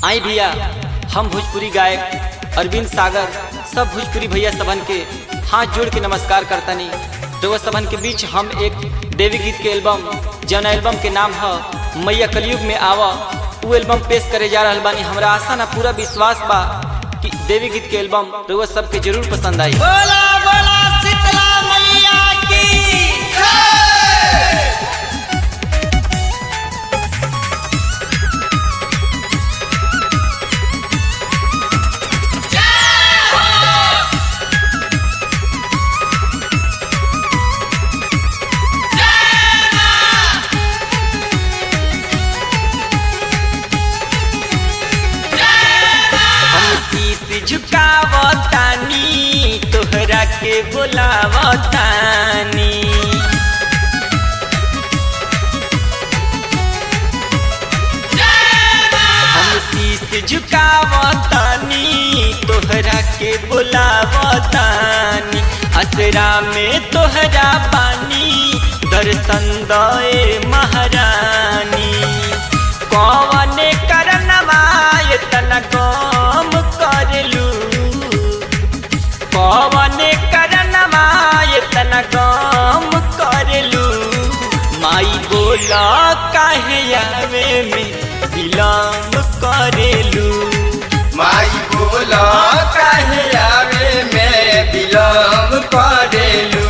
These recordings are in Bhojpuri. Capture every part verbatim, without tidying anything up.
आई भैया हम भोजपुरी गायक अरविंद सागर सब भोजपुरी भैया सबन के हाथ जोड़ के नमस्कार करतनी। रउआ सबन के बीच हम एक देवी गीत के एल्बम जौन एल्बम के नाम है मैया कलयुग में आवा वो एल्बम पेश करे जा रहा बानी। हमरा आशा ना पूरा विश्वास बा कि देवी गीत के एल्बम रउआ सबके जरूर पसंद आई। बोला बोला शीतला मैया की झुकावतानी तोहरा के बोलावतानी, हम शीश झुकावतानी तोहरा के बोलावतानी। असरा में तोहरा पानी दर्शन दए महारानी। कौन करनवा इतना कम करलू, कौन करनवा इतना कम करलू। माई बोला काहे आवे में विलम्ब करेलू, माई बोला काहे आवे में विलम्ब करेलू।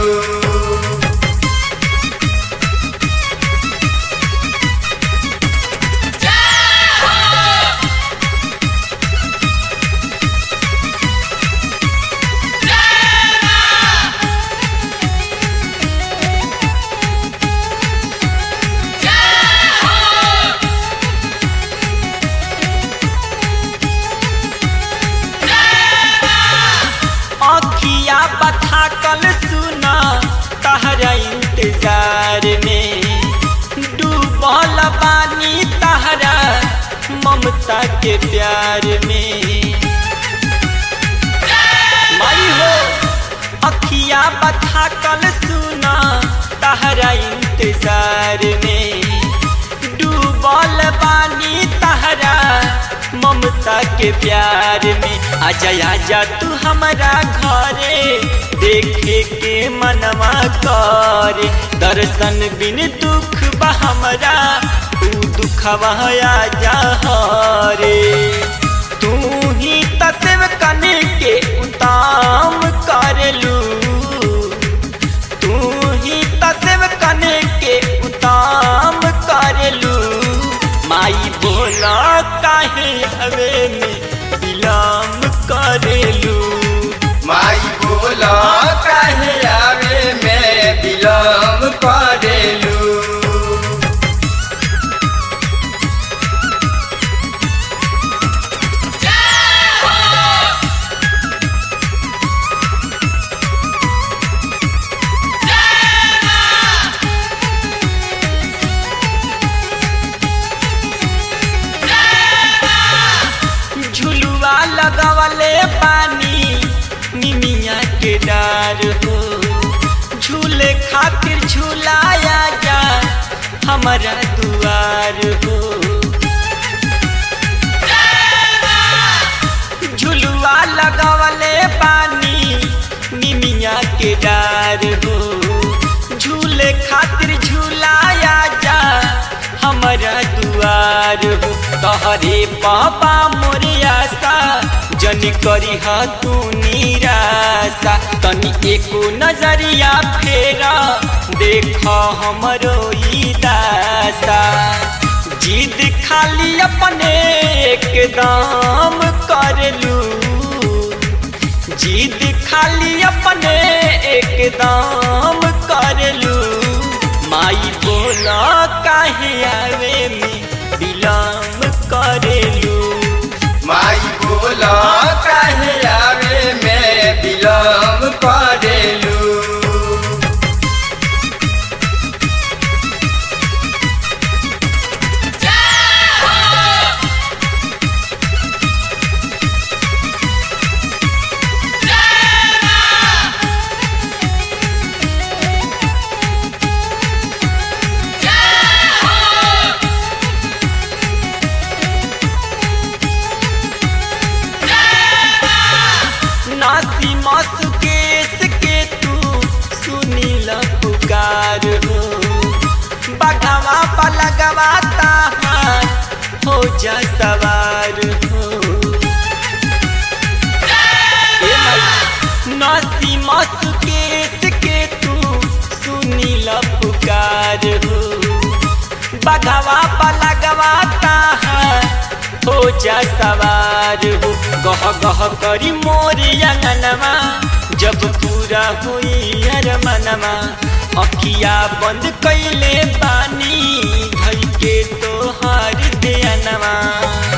अखिया बथा कल सुना तहरा इंतजार में, डूबल बानी तहरा ममता के प्यार में। माई हो अखिया बथा कल सुना तहरा इंतजार में, डूबल बानी तहरा ममता के प्यार में। आजा आजा तू हमारा घरे देखे के मनवा करे। दर्शन बिन दुख बा हमरा तू दुखवा आजा हरे। तू ही तसेव कने के उताम करलू, तू ही तसेव कने के उताम करलू। माई बोला काहे हवे में विलम्ब करेलू, माई बोला काहे आवे में विलम्ब करेलू। झुलुआ लगवले पानी निमिया के डार हो, झूले खातिर झूलाया जा हमारा दुआर हो। झुलुआ लगवले पानी निमिया के डार हो, झूले खातिर झूलाया जा हमारा दुआर हो। तहरे पापा मोरे आशा जन करी हा तू निराशा। तनी एको नजरिया फेरा देख हमरो ई दासा। जिद खाली अपने एकदम करलू, जिद खाली अपने एकदम करलू। माई बोला काहे आवे में विलम्ब करेलू, माई बोला काहे आवे में विलम्ब करेलू। पाला गवाता हो जा सवार हो। नसी मस केस के तू सुनी ल पुकार हो। बघवा पाला गवाता हो जा सवार हो। गह गह करी मोरी अंगनमा जब पूरा हुई अरमनमा। अखिया बंद कैले पानी धई के तोहार देनवा।